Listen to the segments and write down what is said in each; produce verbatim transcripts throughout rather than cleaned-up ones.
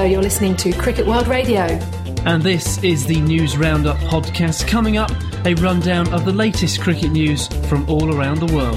Hello, you're listening to Cricket World Radio. And this is the News Roundup podcast. Coming up, a rundown of the latest cricket news from all around the world.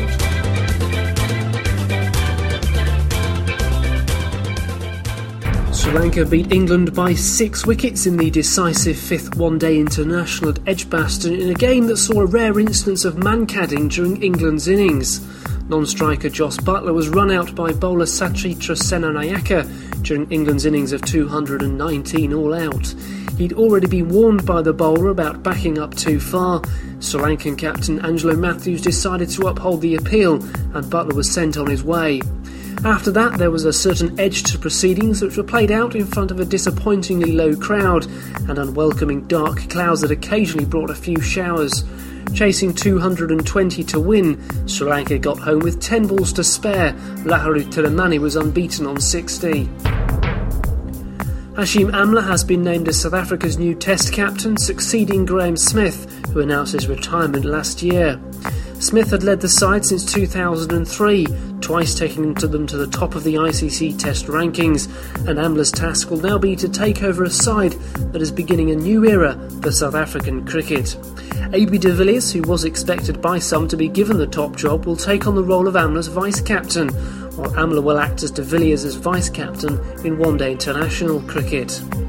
Sri Lanka beat England by six wickets in the decisive fifth one-day international at Edgbaston in a game that saw a rare instance of man-cadding during England's innings. Non-striker Jos Buttler was run out by bowler Sachitra Senanayake during England's innings of two hundred nineteen all-out. He'd already been warned by the bowler about backing up too far. Sri Lankan captain Angelo Matthews decided to uphold the appeal and Buttler was sent on his way. After that, there was a certain edge to proceedings which were played out in front of a disappointingly low crowd and unwelcoming dark clouds that occasionally brought a few showers. Chasing two hundred twenty to win, Sri Lanka got home with ten balls to spare. Laharu Tiramani was unbeaten on sixty. Hashim Amla has been named as South Africa's new Test captain, succeeding Graham Smith, who announced his retirement last year. Smith had led the side since two thousand three, twice taking them to the top of the I C C Test rankings, and Amla's task will now be to take over a side that is beginning a new era for South African cricket. A B de Villiers, who was expected by some to be given the top job, will take on the role of Amla's vice-captain, while Amla will act as de Villiers as vice-captain in one-day international cricket.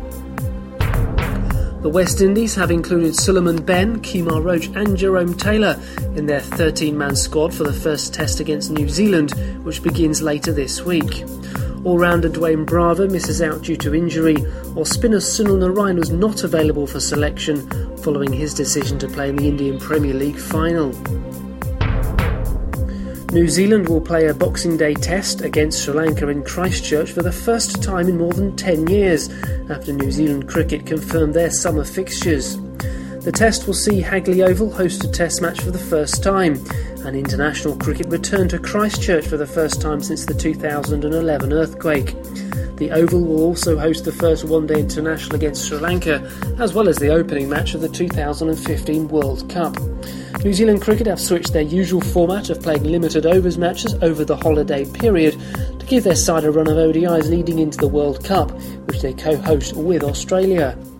The West Indies have included Suleiman Ben, Kemar Roach and Jerome Taylor in their thirteen-man squad for the first test against New Zealand, which begins later this week. All-rounder Dwayne Bravo misses out due to injury, while spinner Sunil Narine was not available for selection following his decision to play in the Indian Premier League final. New Zealand will play a Boxing Day test against Sri Lanka in Christchurch for the first time in more than ten years, after New Zealand Cricket confirmed their summer fixtures. The test will see Hagley Oval host a test match for the first time, and international cricket return to Christchurch for the first time since the two thousand eleven earthquake. The Oval will also host the first one-day international against Sri Lanka, as well as the opening match of the two thousand fifteen World Cup. New Zealand Cricket have switched their usual format of playing limited overs matches over the holiday period to give their side a run of O D Is leading into the World Cup, which they co-host with Australia.